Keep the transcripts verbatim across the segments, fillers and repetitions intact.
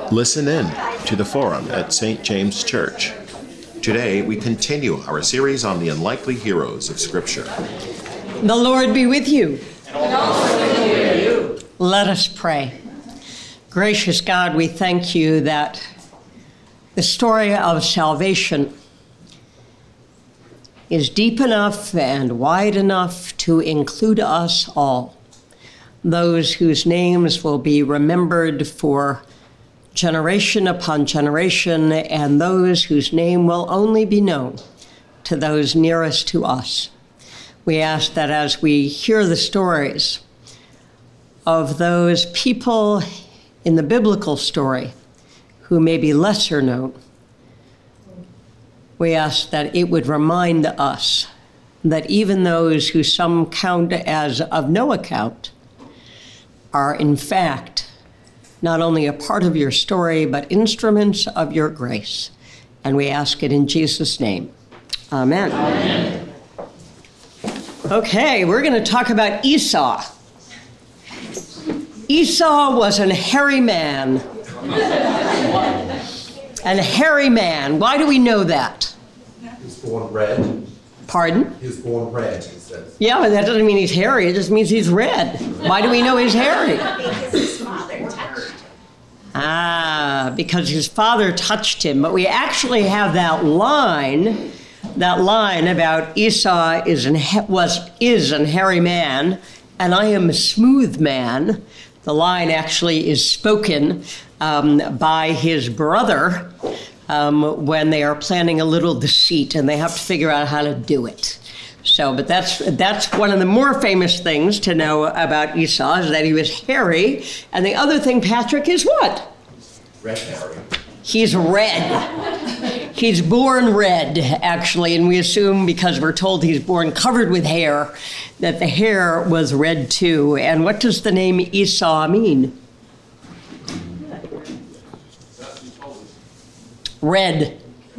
Listen in to the Forum at Saint James Church. Today, we continue our series on the unlikely heroes of Scripture. The Lord be with you. And also with you. Let us pray. Gracious God, we thank you that the story of salvation is deep enough and wide enough to include us all, those whose names will be remembered for generation upon generation, and those whose name will only be known to those nearest to us. We ask that as we hear the stories of those people in the biblical story who may be lesser known, we ask that it would remind us that even those who some count as of no account are in fact not only a part of your story, but instruments of your grace. And we ask it in Jesus' name. Amen. Amen. Okay, we're going to talk about Esau. Esau was an hairy man. An hairy man. Why do we know that? He was born red. Pardon? He was born red, he says. Yeah, but that doesn't mean he's hairy. It just means he's red. Why do we know he's hairy? Because his father touched him. Ah, because his father touched him. But we actually have that line, that line about Esau is an, was, is an hairy man, and I am a smooth man. The line actually is spoken um, by his brother um, when they are planning a little deceit, and they have to figure out how to do it. So, but that's that's one of the more famous things to know about Esau, is that he was hairy. And the other thing, Patrick, is what? Red hairy. He's red. He's born red, actually, and we assume because we're told he's born covered with hair, that the hair was red too. And what does the name Esau mean? Red.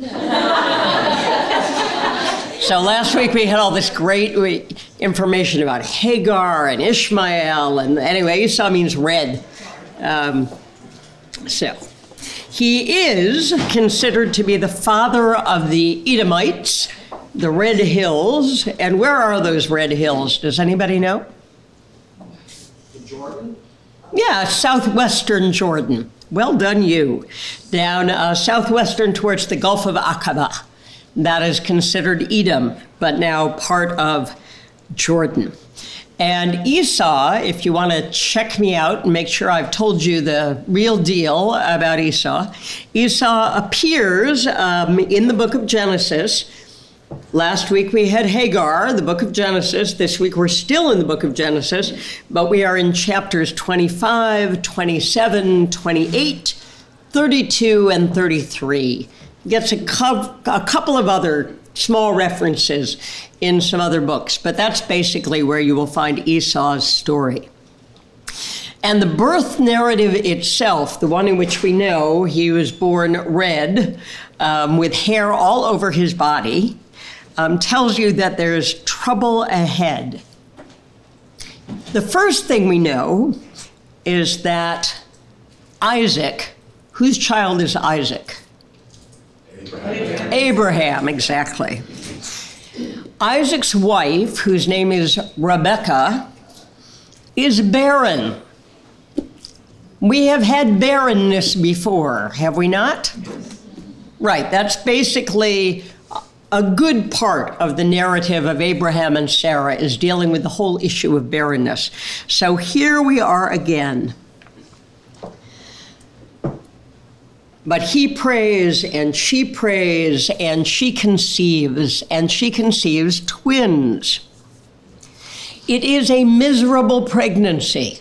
So last week we had all this great information about Hagar and Ishmael, and anyway, Esau means red. Um, so he is considered to be the father of the Edomites, the Red Hills. And where are those Red Hills? Does anybody know? Jordan? Yeah, southwestern Jordan. Well done, you. Down uh, southwestern towards the Gulf of Aqaba. That is considered Edom, but now part of Jordan. And Esau, if you want to check me out and make sure I've told you the real deal about Esau, Esau appears um, in the book of Genesis. Last week we had Hagar, the book of Genesis. This week we're still in the book of Genesis, but we are in chapters twenty-five, twenty-seven, twenty-eight, thirty-two, and thirty-three. Gets a, co- a couple of other small references in some other books, but that's basically where you will find Esau's story. And the birth narrative itself, the one in which we know he was born red, um, with hair all over his body, um, tells you that there's trouble ahead. The first thing we know is that Isaac, whose child is Isaac? Abraham. Abraham, exactly. Isaac's wife, whose name is Rebekah, is barren. We have had barrenness before, have we not? Right, that's basically a good part of the narrative of Abraham and Sarah, is dealing with the whole issue of barrenness. So here we are again. But he prays, and she prays, and she conceives, and she conceives twins. It is a miserable pregnancy.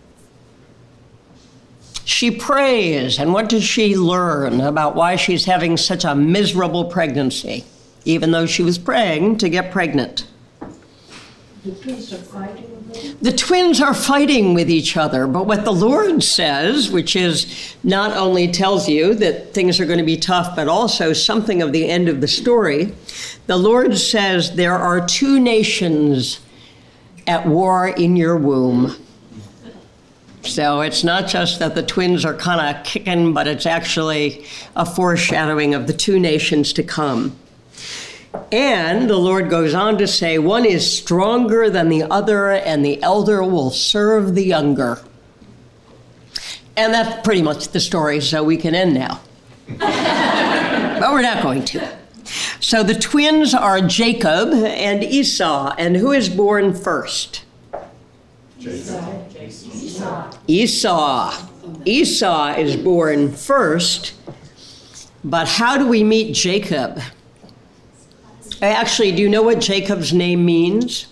She prays, and what does she learn about why she's having such a miserable pregnancy, even though she was praying to get pregnant? The twins are fighting. The twins are fighting with each other, but what the Lord says, which is not only tells you that things are going to be tough, but also something of the end of the story, the Lord says there are two nations at war in your womb. So it's not just that the twins are kind of kicking, but it's actually a foreshadowing of the two nations to come. And the Lord goes on to say, one is stronger than the other, and the elder will serve the younger. And that's pretty much the story, so we can end now. But we're not going to. So the twins are Jacob and Esau, and who is born first? Esau. Esau. Esau is born first, but how do we meet Jacob? Actually, do you know what Jacob's name means?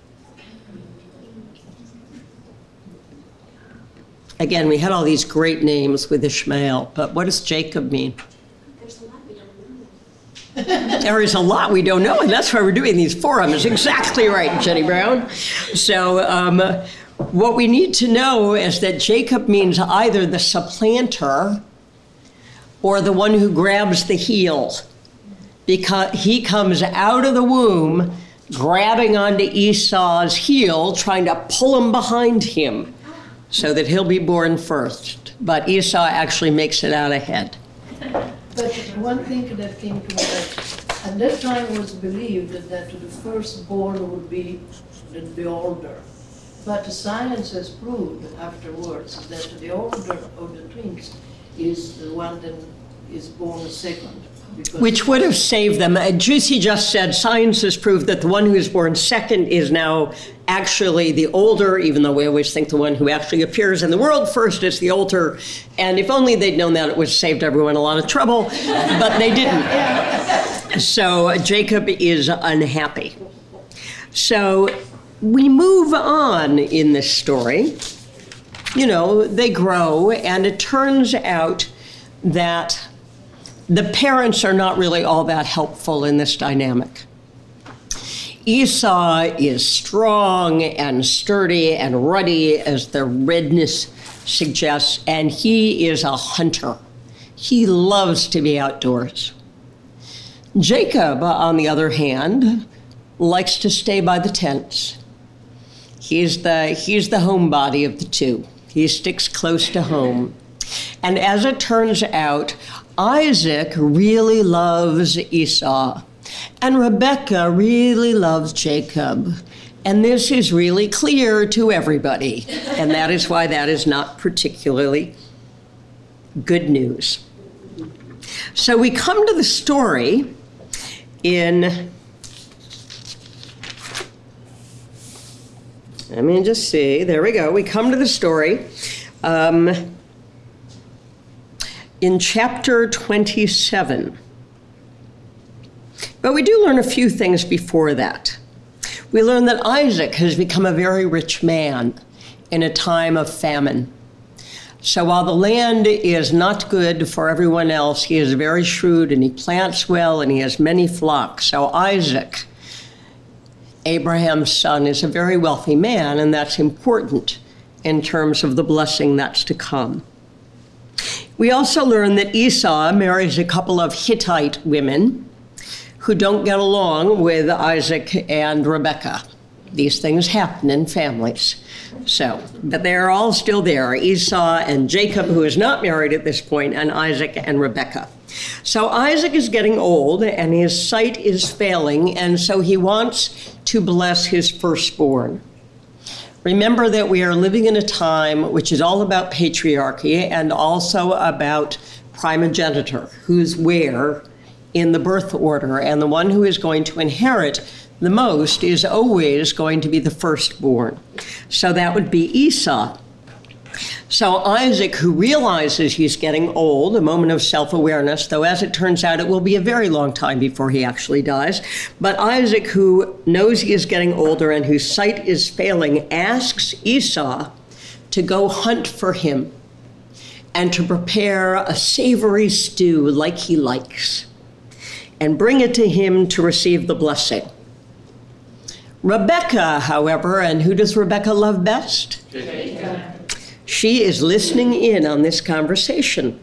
Again, we had all these great names with Ishmael, but what does Jacob mean? There is a lot we don't know, and that's why we're doing these forums. Exactly right, Jenny Brown. So um, what we need to know is that Jacob means either the supplanter or the one who grabs the heel, because he comes out of the womb grabbing onto Esau's heel, trying to pull him behind him so that he'll be born first. But Esau actually makes it out ahead. But one thing that came to me, that at that time it was believed that the firstborn would be the, the older. But science has proved afterwards that the older of the twins is the one that is born second. Which would have saved them. Uh, Juicy just said science has proved that the one who is born second is now actually the older, even though we always think the one who actually appears in the world first is the older. And if only they'd known that, it would have saved everyone a lot of trouble, but they didn't. So uh, Jacob is unhappy. So we move on in this story. You know, they grow, and it turns out that the parents are not really all that helpful in this dynamic. Esau is strong and sturdy and ruddy, as the redness suggests, and he is a hunter. He loves to be outdoors. Jacob, on the other hand, likes to stay by the tents. He's the, he's the homebody of the two. He sticks close to home. And as it turns out, Isaac really loves Esau, and Rebekah really loves Jacob. And this is really clear to everybody, and that is why that is not particularly good news. So we come to the story in, let me just see, there we go. We come to the story um, in chapter twenty-seven. But we do learn a few things before that. We learn that Isaac has become a very rich man in a time of famine. So while the land is not good for everyone else, he is very shrewd and he plants well and he has many flocks. So Isaac, Abraham's son, is a very wealthy man, and that's important in terms of the blessing that's to come. We also learn that Esau marries a couple of Hittite women who don't get along with Isaac and Rebekah. These things happen in families. So, but they're all still there, Esau and Jacob, who is not married at this point, and Isaac and Rebekah. So Isaac is getting old and his sight is failing, and so he wants to bless his firstborn. Remember that we are living in a time which is all about patriarchy and also about primogeniture, who's where in the birth order, and the one who is going to inherit the most is always going to be the firstborn. So that would be Esau. So Isaac, who realizes he's getting old, a moment of self-awareness, though as it turns out, it will be a very long time before he actually dies. But Isaac, who knows he is getting older and whose sight is failing, asks Esau to go hunt for him and to prepare a savory stew like he likes and bring it to him to receive the blessing. Rebekah, however, and who does Rebekah love best? Jacob. She is listening in on this conversation.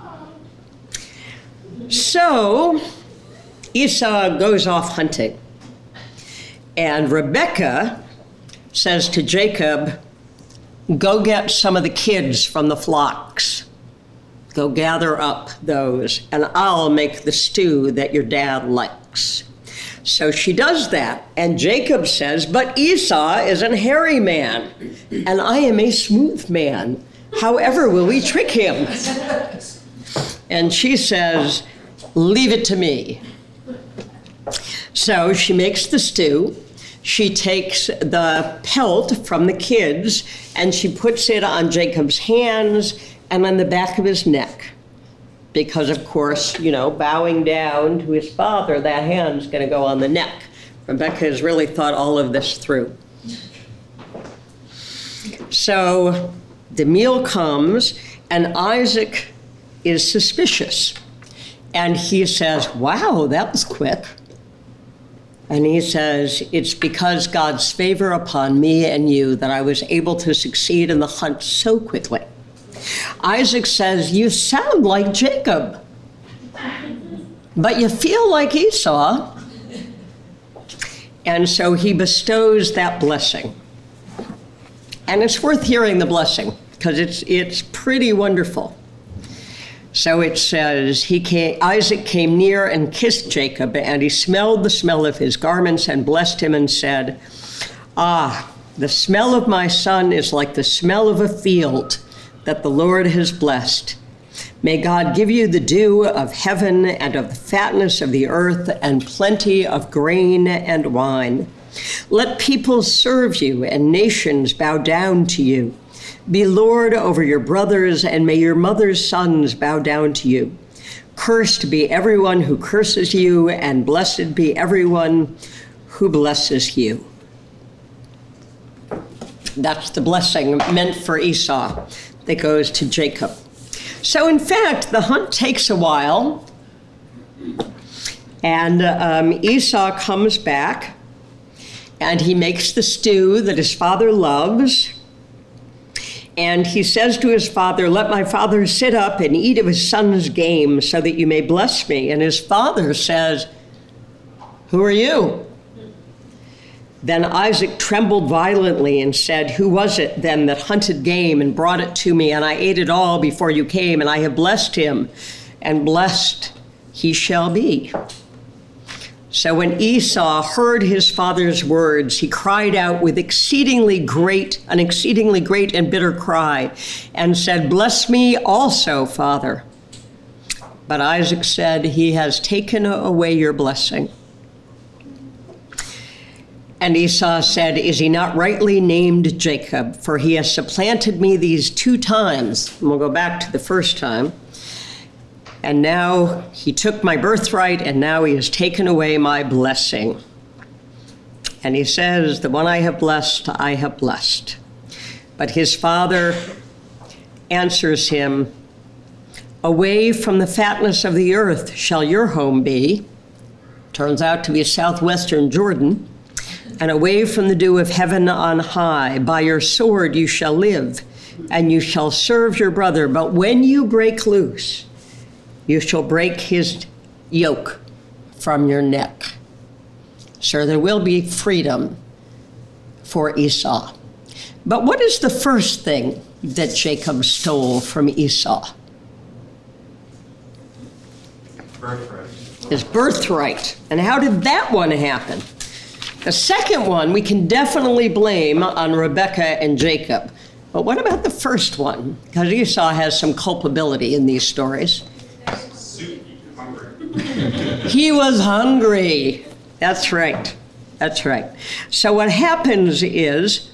So Esau goes off hunting, and Rebekah says to Jacob, go get some of the kids from the flocks. Go gather up those, and I'll make the stew that your dad likes. So she does that, and Jacob says, but Esau is an hairy man, and I am a smooth man. However will we trick him? And she says, leave it to me. So she makes the stew. She takes the pelt from the kids, and she puts it on Jacob's hands and on the back of his neck. Because, of course, you know, bowing down to his father, that hand's going to go on the neck. Rebecca has really thought all of this through. So the meal comes, and Isaac is suspicious. And he says, wow, that was quick. And he says, it's because God's favor upon me and you that I was able to succeed in the hunt so quickly. Isaac says, you sound like Jacob, but you feel like Esau. And so he bestows that blessing. And it's worth hearing the blessing, because it's it's pretty wonderful. So it says, he came, Isaac came near and kissed Jacob, and he smelled the smell of his garments and blessed him and said, ah, the smell of my son is like the smell of a field that the Lord has blessed. May God give you the dew of heaven and of the fatness of the earth and plenty of grain and wine. Let peoples serve you and nations bow down to you. Be Lord over your brothers, and may your mother's sons bow down to you. Cursed be everyone who curses you, and blessed be everyone who blesses you. That's the blessing meant for Esau that goes to Jacob. So in fact, the hunt takes a while, and um, Esau comes back, and he makes the stew that his father loves, and he says to his father, let my father sit up and eat of his son's game so that you may bless me. And his father says, who are you? Then Isaac trembled violently and said, who was it then that hunted game and brought it to me? And I ate it all before you came, and I have blessed him, and blessed he shall be. So when Esau heard his father's words, he cried out with exceedingly great, an exceedingly great and bitter cry, and said, bless me also, Father. But Isaac said, he has taken away your blessing. And Esau said, is he not rightly named Jacob? For he has supplanted me these two times. And we'll go back to the first time. And now he took my birthright, and now he has taken away my blessing. And he says, the one I have blessed, I have blessed. But his father answers him, away from the fatness of the earth shall your home be. Turns out to be southwestern Jordan. And away from the dew of heaven on high, by your sword you shall live, and you shall serve your brother. But when you break loose, you shall break his yoke from your neck. So there will be freedom for Esau. But what is the first thing that Jacob stole from Esau? Birthright. His birthright. And how did that one happen? The second one we can definitely blame on Rebekah and Jacob. But what about the first one? Because Esau has some culpability in these stories. He was hungry. That's right. That's right. So what happens is,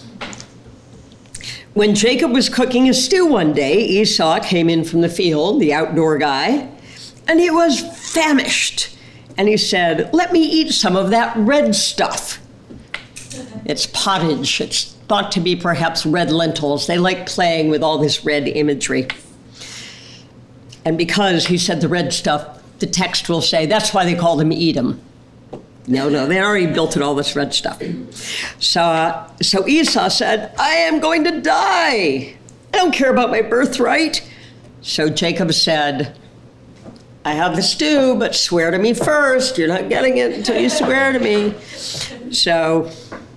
when Jacob was cooking a stew one day, Esau came in from the field, the outdoor guy, and he was famished. And he said, let me eat some of that red stuff. It's pottage. It's thought to be perhaps red lentils. They like playing with all this red imagery. And because he said the red stuff, the text will say, that's why they called him Edom. No, no, they already built it, all this red stuff. So, uh, so Esau said, I am going to die. I don't care about my birthright. So Jacob said, I have the stew, but swear to me first. You're not getting it until you swear to me. So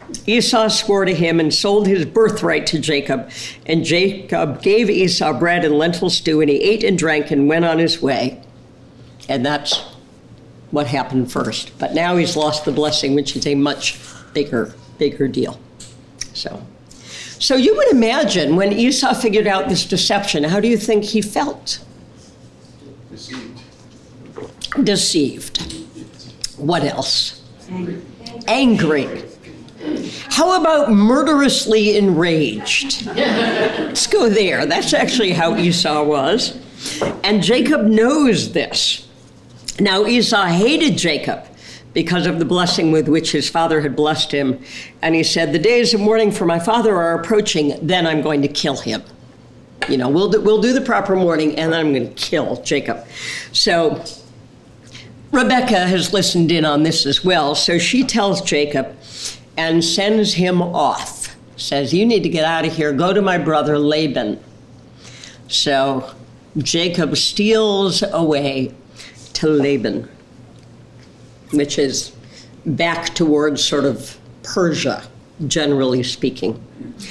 Esau swore to him and sold his birthright to Jacob. And Jacob gave Esau bread and lentil stew, and he ate and drank and went on his way. And that's what happened first. But now he's lost the blessing, which is a much bigger, bigger deal. So, so you would imagine when Esau figured out this deception, how do you think he felt? Deceived. Deceived. What else? Angry. Angry. How about murderously enraged? Let's go there. That's actually how Esau was. And Jacob knows this. Now Esau hated Jacob because of the blessing with which his father had blessed him. And he said, the days of mourning for my father are approaching, then I'm going to kill him. You know, we'll do, we'll do the proper mourning, and then I'm going to kill Jacob. So Rebekah has listened in on this as well. So she tells Jacob and sends him off. Says, you need to get out of here. Go to my brother Laban. So Jacob steals away to Laban, which is back towards sort of Persia, generally speaking.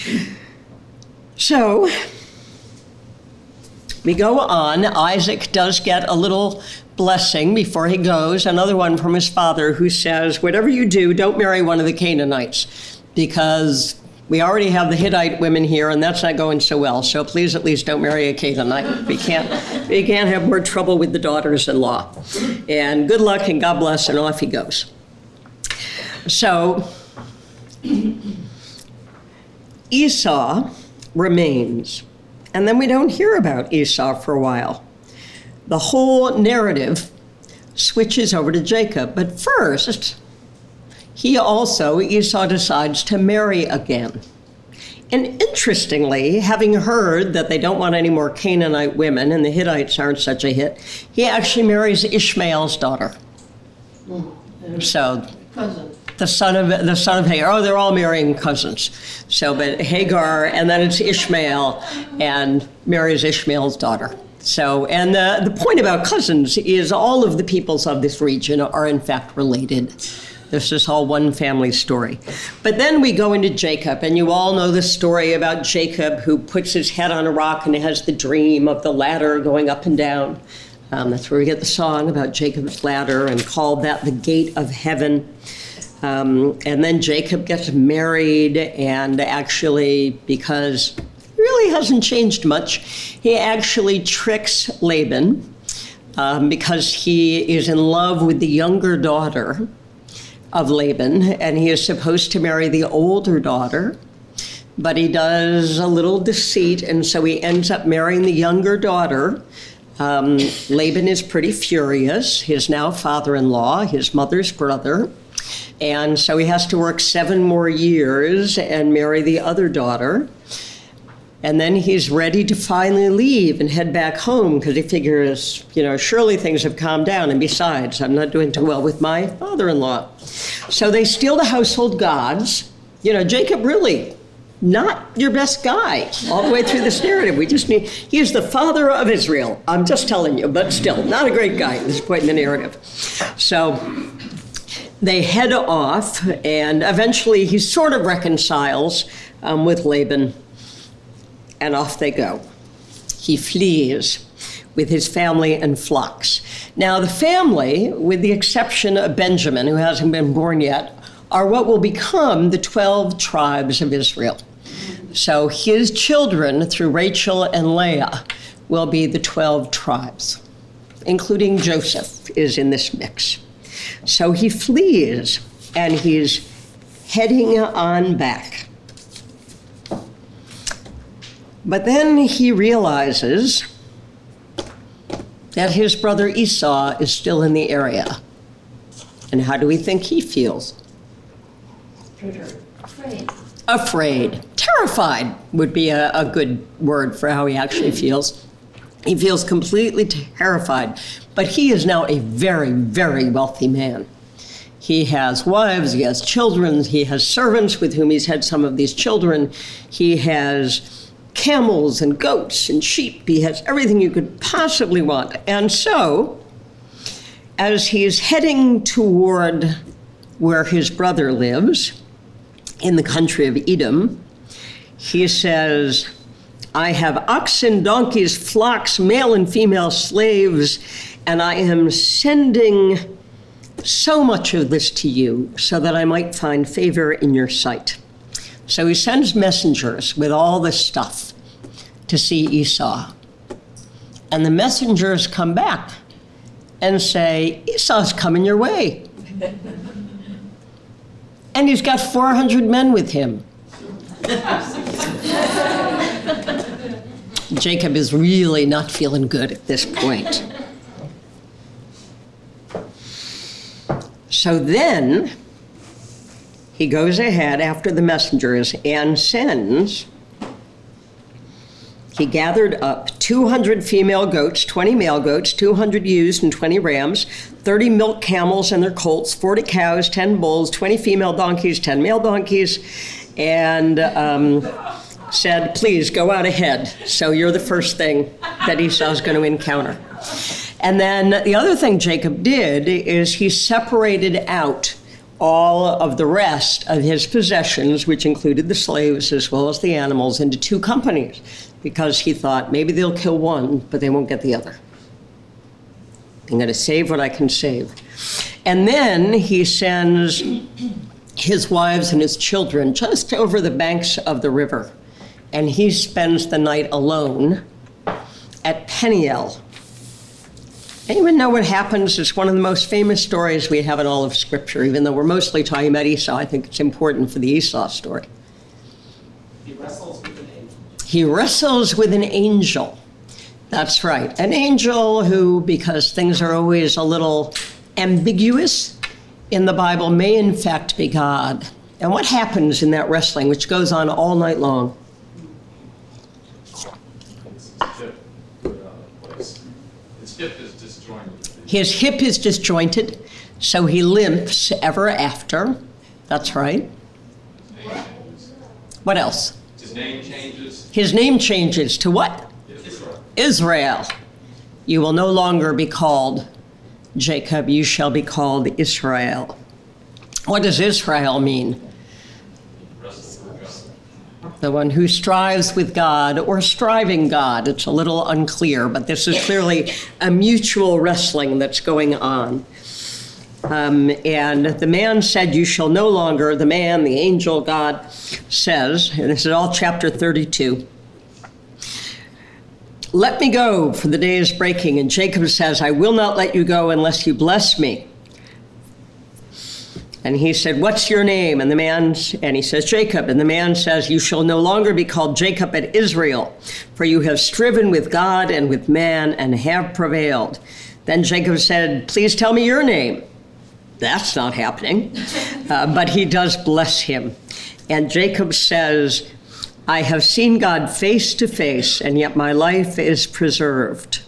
So we go on. Isaac does get a little blessing before he goes, another one from his father who says, whatever you do, don't marry one of the Canaanites, because we already have the Hittite women here, and that's not going so well. So please, at least don't marry a Canaanite. We can't, we can't have more trouble with the daughters-in-law. And good luck and God bless, and off he goes. So Esau remains, and then we don't hear about Esau for a while. The whole narrative switches over to Jacob. But first, he also, Esau, decides to marry again. And interestingly, having heard that they don't want any more Canaanite women and the Hittites aren't such a hit, he actually marries Ishmael's daughter. Mm. So Cousin. the son of the son of Hagar. Oh, they're all marrying cousins. So, but Hagar, and then it's Ishmael, and marries Ishmael's daughter. So, and the, the point about cousins is all of the peoples of this region are in fact related. This is all one family story. But then we go into Jacob, and you all know the story about Jacob who puts his head on a rock and has the dream of the ladder going up and down. Um, that's where we get the song about Jacob's ladder, and called that the gate of heaven. Um, and then Jacob gets married, and actually, because really hasn't changed much, he actually tricks Laban um, because he is in love with the younger daughter of Laban, and he is supposed to marry the older daughter, but he does a little deceit, and so he ends up marrying the younger daughter. Um, Laban is pretty furious, his now father-in-law, his mother's brother, and so he has to work seven more years and marry the other daughter. And then he's ready to finally leave and head back home because he figures, you know, surely things have calmed down. And besides, I'm not doing too well with my father-in-law. So they steal the household gods. You know, Jacob really not your best guy all the way through this narrative. We just need, he is the father of Israel. I'm just telling you, but still not a great guy at this point in the narrative. So they head off, and eventually he sort of reconciles um, with Laban. And off they go. He flees with his family and flocks. Now, the family, with the exception of Benjamin, who hasn't been born yet, are what will become the twelve tribes of Israel. So his children, through Rachel and Leah, will be the twelve tribes, including Joseph is in this mix. So he flees, and he's heading on back. But then he realizes that his brother Esau is still in the area. And how do we think he feels? Afraid. Afraid. Terrified would be a, a good word for how he actually feels. He feels completely terrified. But he is now a very, very wealthy man. He has wives, he has children, he has servants with whom he's had some of these children. He has camels and goats and sheep. He has everything you could possibly want. And so, as he's heading toward where his brother lives, in the country of Edom, he says, I have oxen, donkeys, flocks, male and female slaves, and I am sending so much of this to you so that I might find favor in your sight. So he sends messengers with all this stuff to see Esau. And the messengers come back and say, Esau's coming your way. And he's got four hundred men with him. Jacob is really not feeling good at this point. So then he goes ahead after the messengers and sends, he gathered up two hundred female goats, twenty male goats, two hundred ewes and twenty rams, thirty milk camels and their colts, forty cows, ten bulls, twenty female donkeys, ten male donkeys, and um, said, please go out ahead. So you're the first thing that Esau's going to encounter. And then the other thing Jacob did is he separated out all of the rest of his possessions, which included the slaves as well as the animals, into two companies, because he thought maybe they'll kill one, but they won't get the other. I'm going to save what I can save. And then he sends his wives and his children just over the banks of the river, and he spends the night alone at Peniel. Anyone know what happens? It's one of the most famous stories we have in all of Scripture. Even though we're mostly talking about Esau, I think it's important for the Esau story. He wrestles with an angel. He wrestles with an angel. That's right. An angel who, because things are always a little ambiguous in the Bible, may in fact be God. And what happens in that wrestling, which goes on all night long? His hip is disjointed. His hip is disjointed, so he limps ever after. That's right. What else? His name changes. His name changes to what? Israel. Israel. You will no longer be called Jacob, you shall be called Israel. What does Israel mean? The one who strives with God or striving God. It's a little unclear, but this is clearly a mutual wrestling that's going on. Um, and the man said, you shall no longer, the man, the angel, God says, and this is all chapter thirty-two, let me go, for the day is breaking. And Jacob says, I will not let you go unless you bless me. And he said, what's your name? And the man, and he says, Jacob. And the man says, you shall no longer be called Jacob but Israel, for you have striven with God and with man and have prevailed. Then Jacob said, please tell me your name. That's not happening. Uh, but he does bless him. And Jacob says, I have seen God face to face, and yet my life is preserved.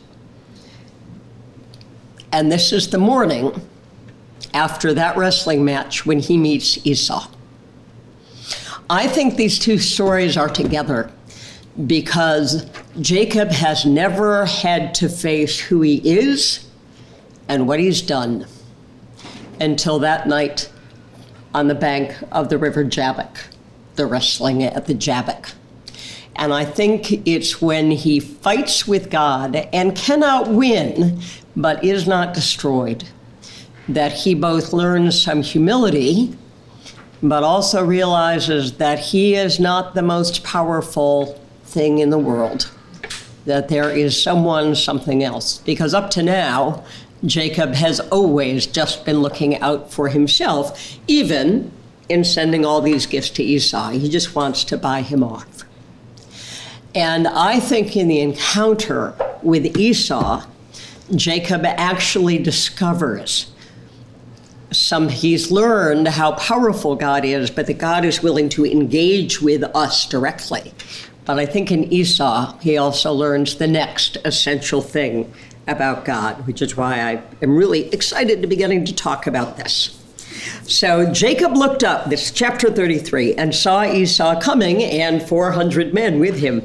And this is the morning after that wrestling match when he meets Esau. I think these two stories are together because Jacob has never had to face who he is and what he's done until that night on the bank of the river Jabbok, the wrestling at the Jabbok. And I think it's when he fights with God and cannot win, but is not destroyed, that he both learns some humility, but also realizes that he is not the most powerful thing in the world, that there is someone, something else. Because up to now, Jacob has always just been looking out for himself, even in sending all these gifts to Esau. He just wants to buy him off. And I think in the encounter with Esau, Jacob actually discovers some, he's learned how powerful God is, but that God is willing to engage with us directly. But I think in Esau, he also learns the next essential thing about God, which is why I am really excited to be getting to talk about this. So Jacob looked up, this is chapter thirty-three, and saw Esau coming and four hundred men with him.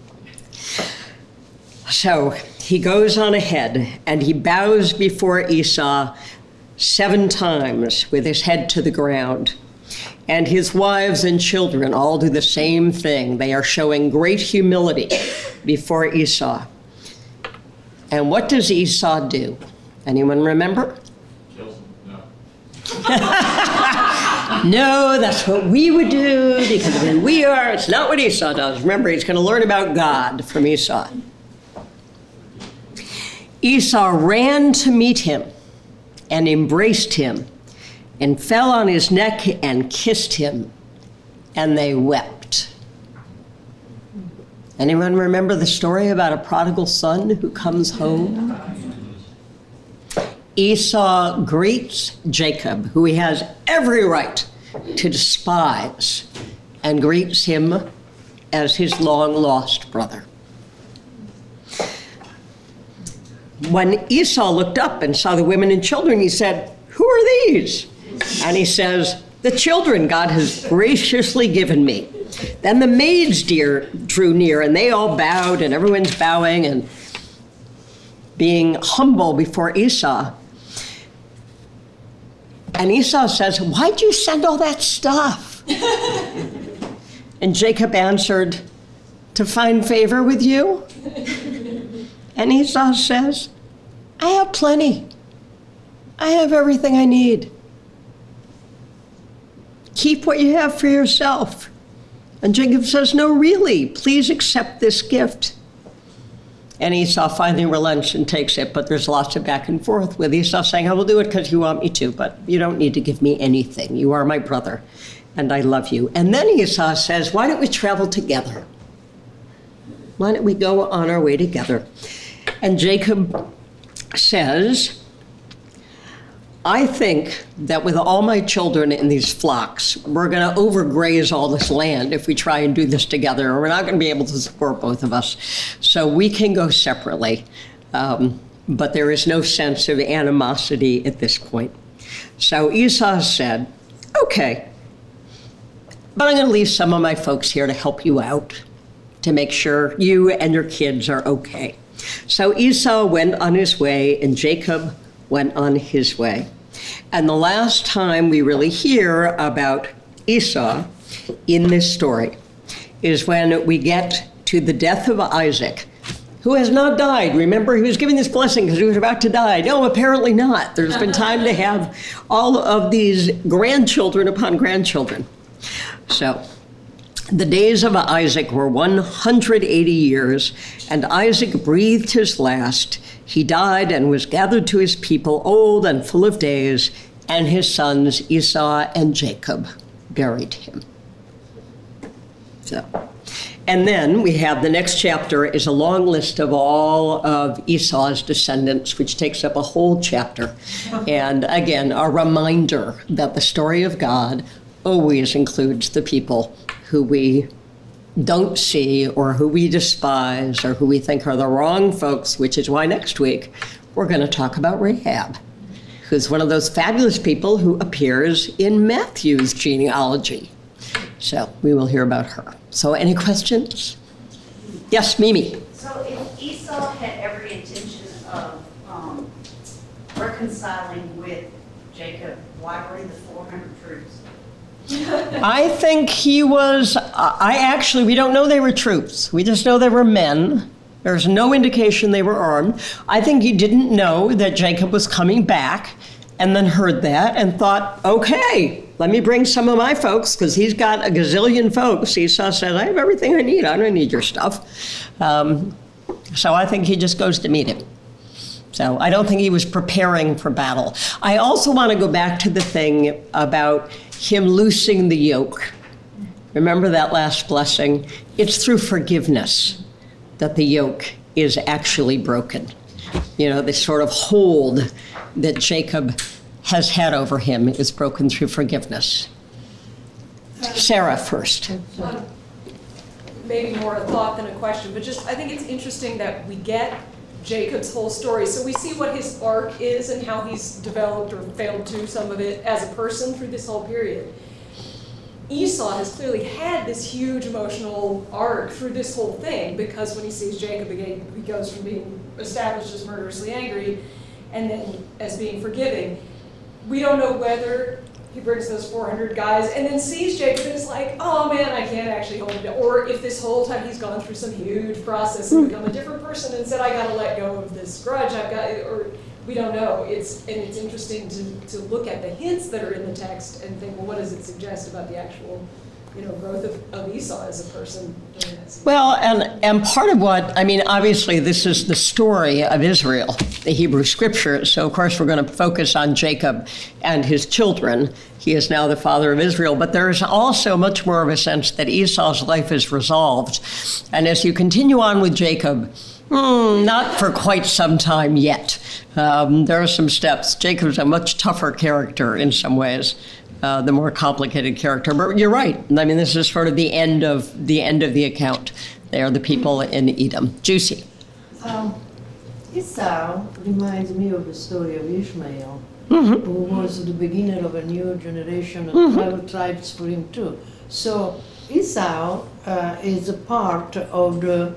So he goes on ahead and he bows before Esau seven times with his head to the ground. And his wives and children all do the same thing. They are showing great humility before Esau. And what does Esau do? Anyone remember? Kills him, no. No, that's what we would do because of who we are. It's not what Esau does. Remember, he's going to learn about God from Esau. Esau ran to meet him and embraced him and fell on his neck and kissed him, and they wept. Anyone remember the story about a prodigal son who comes home? Esau greets Jacob, who he has every right to despise, and greets him as his long-lost brother. When Esau looked up and saw the women and children, he said, "Who are these?" And he says, "The children God has graciously given me." Then the maids dear drew near, and they all bowed, and everyone's bowing and being humble before Esau. And Esau says, "Why'd you send all that stuff?" And Jacob answered, "To find favor with you." And Esau says, "I have plenty. I have everything I need. Keep what you have for yourself." And Jacob says, "No, really, please accept this gift." And Esau finally relents and takes it, but there's lots of back and forth with Esau saying, "I will do it because you want me to, but you don't need to give me anything. You are my brother, and I love you." And then Esau says, "Why don't we travel together? Why don't we go on our way together?" And Jacob says, "I think that with all my children in these flocks, we're going to overgraze all this land if we try and do this together. We're not going to be able to support both of us. So we can go separately. Um, but there is no sense of animosity at this point." So Esau said, "Okay, but I'm going to leave some of my folks here to help you out, to make sure you and your kids are okay." So Esau went on his way, and Jacob went on his way. And the last time we really hear about Esau in this story is when we get to the death of Isaac, who has not died. Remember, he was giving this blessing because he was about to die. No, apparently not. There's been time to have all of these grandchildren upon grandchildren. So the days of Isaac were one hundred eighty years, and Isaac breathed his last. He died and was gathered to his people, old and full of days, and his sons Esau and Jacob buried him. So, and then we have the next chapter is a long list of all of Esau's descendants, which takes up a whole chapter. And again, a reminder that the story of God always includes the people who we don't see or who we despise or who we think are the wrong folks, which is why next week we're going to talk about Rahab, who's one of those fabulous people who appears in Matthew's genealogy. So we will hear about her. So any questions? Yes, Mimi. So if Esau had every intention of um, reconciling with Jacob, why bring the four hundred troops? I think he was, I actually, we don't know they were troops. We just know they were men. There's no indication they were armed. I think he didn't know that Jacob was coming back and then heard that and thought, okay, let me bring some of my folks because he's got a gazillion folks. Esau said, I have everything I need. I don't need your stuff. Um, so I think he just goes to meet him. So I don't think he was preparing for battle. I also want to go back to the thing about him loosing the yoke. Remember that last blessing? It's through forgiveness that the yoke is actually broken. You know, this sort of hold that Jacob has had over him is broken through forgiveness. Sarah first. Um, maybe more a thought than a question, but just I think it's interesting that we get Jacob's whole story. So we see what his arc is and how he's developed or failed to some of it as a person through this whole period. Esau has clearly had this huge emotional arc through this whole thing because when he sees Jacob again, he goes from being established as murderously angry and then as being forgiving. We don't know whether he brings those four hundred guys and then sees Jacob and is like, oh man, I can't actually hold it. Or if this whole time he's gone through some huge process and become a different person and said, I gotta let go of this grudge, I've got, or we don't know. It's and it's interesting to, to look at the hints that are in the text and think, well, what does it suggest about the actual, you know, growth of, of Esau as a person during that season? Well, and, and part of what, I mean, obviously this is the story of Israel, the Hebrew scriptures, so of course we're going to focus on Jacob and his children. He is now the father of Israel, but there is also much more of a sense that Esau's life is resolved. And as you continue on with Jacob, Hmm, not for quite some time yet. Um, there are some steps. Jacob's a much tougher character in some ways, uh, the more complicated character. But you're right. I mean, this is sort of the end of the end of the account. They are the people in Edom. Juicy. Um, Esau reminds me of the story of Ishmael, Mm-hmm. who was the beginner of a new generation of Mhm. twelve tribes for him too. So Esau uh, is a part of the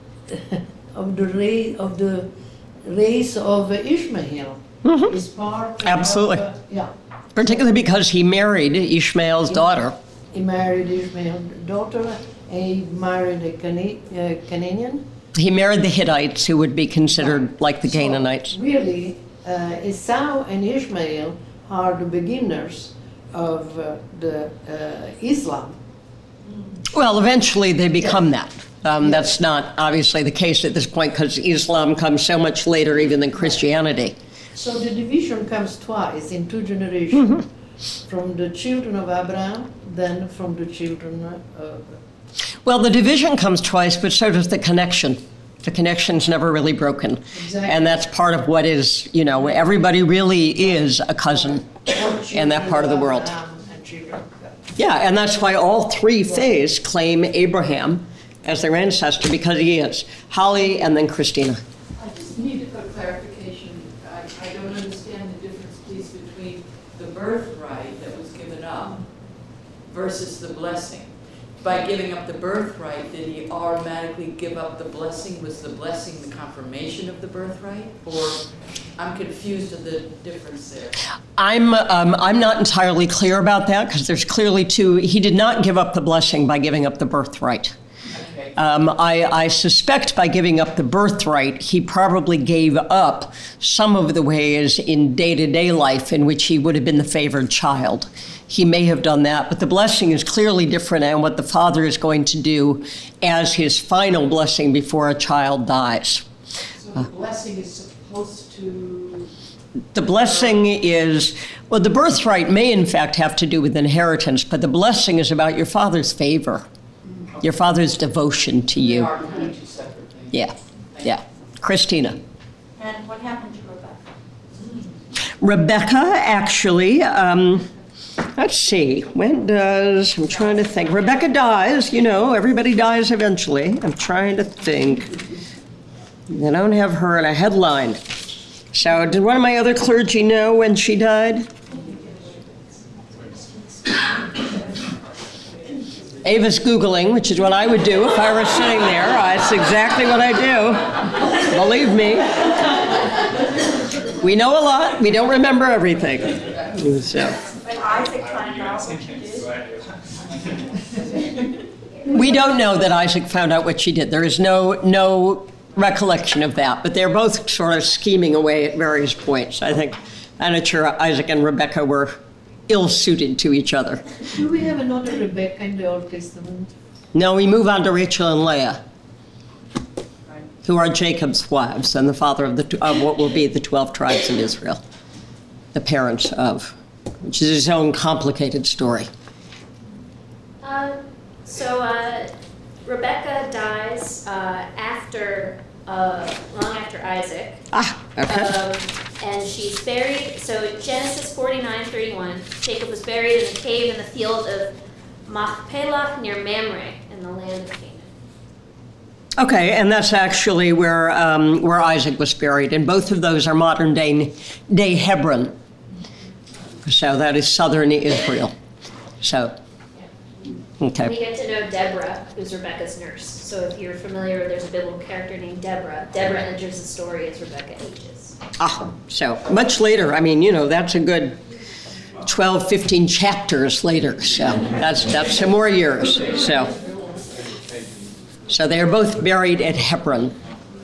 of the race of the race of Ishmael. Mhm. Is part Absolutely. of, uh, yeah. Particularly because he married Ishmael's daughter. He married Ishmael's daughter. And he married a Cana- uh, Canadian. He married the Hittites, who would be considered like the Canaanites. So really, uh, Esau and Ishmael are the beginners of uh, the uh, Islam. Well, eventually they become that. Um, Yes. That's not obviously the case at this point because Islam comes so much later even than Christianity. So the division comes twice in two generations, Mm-hmm. from the children of Abraham, then from the children of. Well, the division comes twice, but so does the connection. The connection's never really broken. Exactly. And that's part of what is, you know, everybody really is a cousin in that part of the world. Abraham and children of God. Yeah, and that's why all three faiths claim Abraham as their ancestor, because he is. Holly and then Christina. I just need a clarification. I, I don't understand the difference, please, between the birthright that was given up versus the blessing. By giving up the birthright, did he automatically give up the blessing? Was the blessing the confirmation of the birthright? Or I'm confused of the difference there. I'm um, I'm not entirely clear about that because there's clearly two. He did not give up the blessing by giving up the birthright. Okay. Um, I, I suspect by giving up the birthright, he probably gave up some of the ways in day-to-day life in which he would have been the favored child. He may have done that, but the blessing is clearly different and what the father is going to do as his final blessing before a child dies. So the blessing is supposed to, The blessing is, well, the birthright may in fact have to do with inheritance, but the blessing is about your father's favor, your father's devotion to they you. are kind of two separate things. Yeah, yeah. Christina. And what happened to Rebecca? Rebecca, actually, um, let's see, when does, I'm trying to think. Rebecca dies, you know, everybody dies eventually. I'm trying to think. They don't have her in a headline. So did one of my other clergy know when she died? Ava's Googling, which is what I would do if I were sitting there. That's exactly what I do. Believe me. We know a lot. We don't remember everything. So. But Isaac found out what she did. We don't know that Isaac found out what she did. There is no no recollection of that. But they're both sort of scheming away at various points. I think I'm not sure Isaac and Rebecca were ill-suited to each other. Do we have another Rebecca in the Old Testament? No, we move on to Rachel and Leah, who are Jacob's wives and the father of, the, of what will be the twelve tribes of Israel, the parents of, which is his own complicated story. Uh, so uh, Rebecca dies uh, after, uh, long after Isaac. Ah, okay. Um, and she's buried, so Genesis forty-nine thirty-one, Jacob was buried in a cave in the field of Machpelah near Mamre in the land of Canaan. Okay, and that's actually where um, where Isaac was buried, and both of those are modern day day Hebron. So that is southern Israel. So, okay. We get to know Deborah, who's Rebecca's nurse. So if you're familiar, there's a biblical character named Deborah. Deborah enters the story as Rebecca ages. Ah, so much later. I mean, you know, that's a good twelve, fifteen chapters later. So that's that's some more years. So, so they're both buried at Hebron.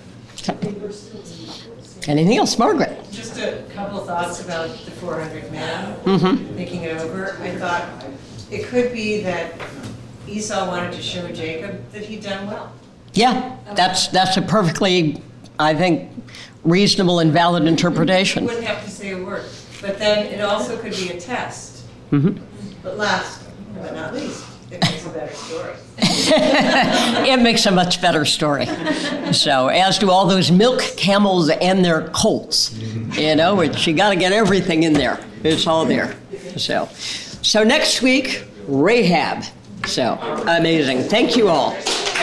Anything else, Margaret? Just a couple thoughts about the four hundred men, Mm-hmm. thinking it over. I thought it could be that Esau wanted to show Jacob that he'd done well. Yeah, that's that's a perfectly, I think, reasonable and valid He interpretation. wouldn't have to say a word. But then it also could be a test. Mm-hmm. But last but not least, it makes a better story. It makes a much better story. So, as do all those milk camels and their colts. You know, it's, you got to get everything in there. It's all there. So, so next week, Rahab. So, amazing. Thank you all.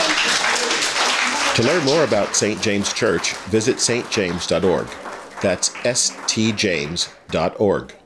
To learn more about Saint James Church, visit s t james dot org. That's S T James dot org.